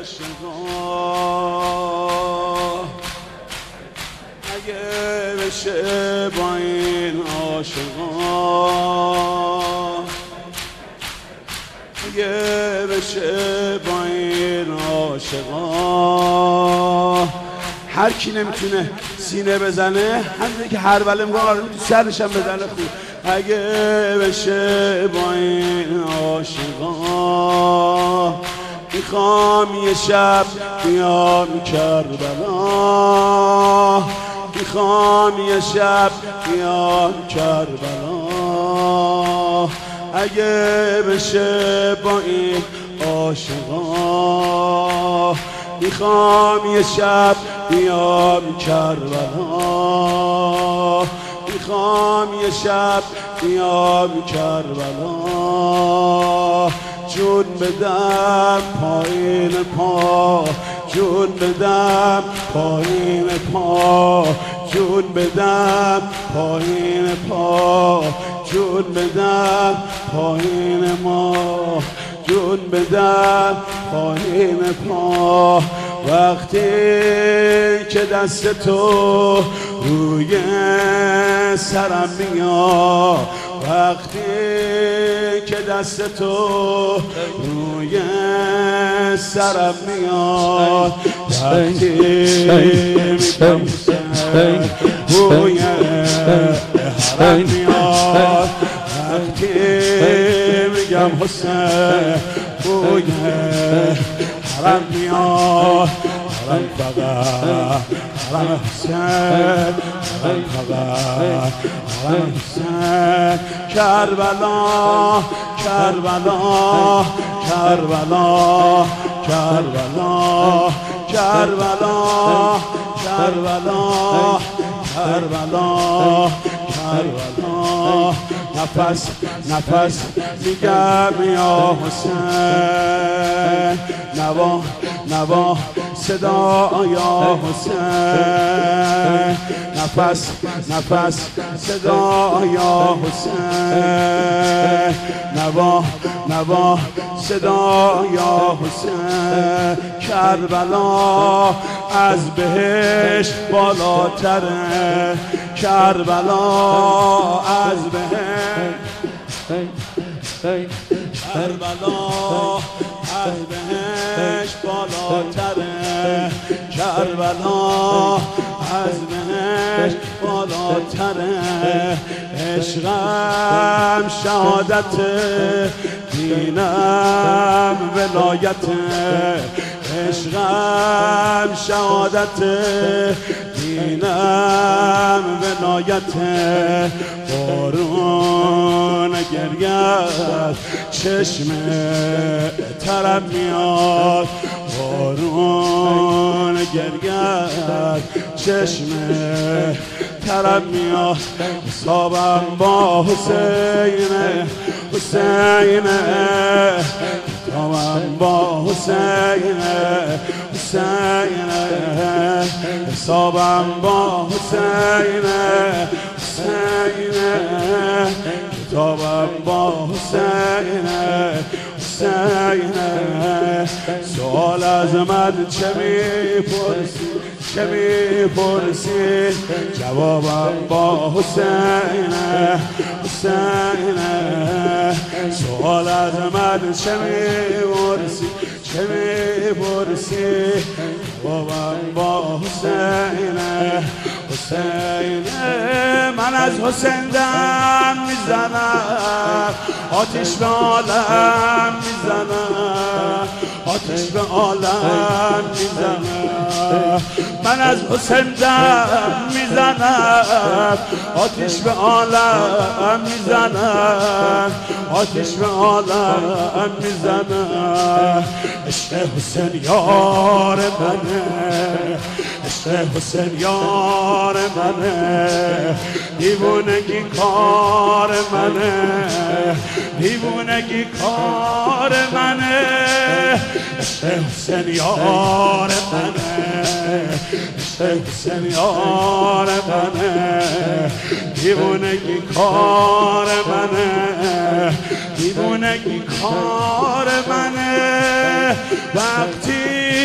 عاشقا اگه بشه با این عاشقا اگه بشه با این عاشقا هر کی نمیتونه سینه بزنه همینه که هر بله میگه آره تو سرش هم بزنه خوب اگه بشه با این عاشقا میخوام یه شب بیام کربلا میخوام یه شب بیام کربلا اگه بشه با این عاشقا میخوام یه شب بیام کربلا میخوام یه شب بیام کربلا جون بدم پایین پا جون بدم پایین پا جون بدم پایین پا جون بدم پایین ما جون بدم پایین پا وقتی که دست تو روی سرم میاد وقتی که دست تو روی سرم میاد وقتی میگم روی حرم میاد وقتی میگم حسین روی حرم میاد حرم فقط حرم حسین حرم فقط حرم حسین کربلا کربلا کربلا کربلا کربلا کربلا کربلا کربلا نفس نفس میگم یا حسین نوا نوا صدا یا حسین نفس نفس صدا یا حسین نوا نوا صدا یا حسین کربلا از بهشت بالاتره کربلا از بهشت کربلا از بهشت بالاتره کربلا از بهشت بالاتره عشقم شهادت دینم ولایت عشقم شهادت دینم ولایت بارون گریت چشم ترم میاد بارون گریت چشم ترم میاد حسابم با حسینه حسینه حسابم با حسینه حسینه حسابم با حسینه حسینه حسابم با حسینه حسینه سوال از من چه میپرسی چه میپرسی جوابم با حسینه حسینه سوال از من چه میپرسی چه میپرسی جوابم با حسینه حسینه من از حسین دم میزنم آتش به عالم میزنم آتش به عالم میزنم من از حسین دم میزنم آتش به عالم میزنم آتش به عالم میزنم عشق حسین یار منه عشق حسین یار منه دیوونگی کار منه دیوونگی کار منه عشق حسین یار منه عشق حسین یار منه دیوونگی کار منه دیوونگی کار منه وقتی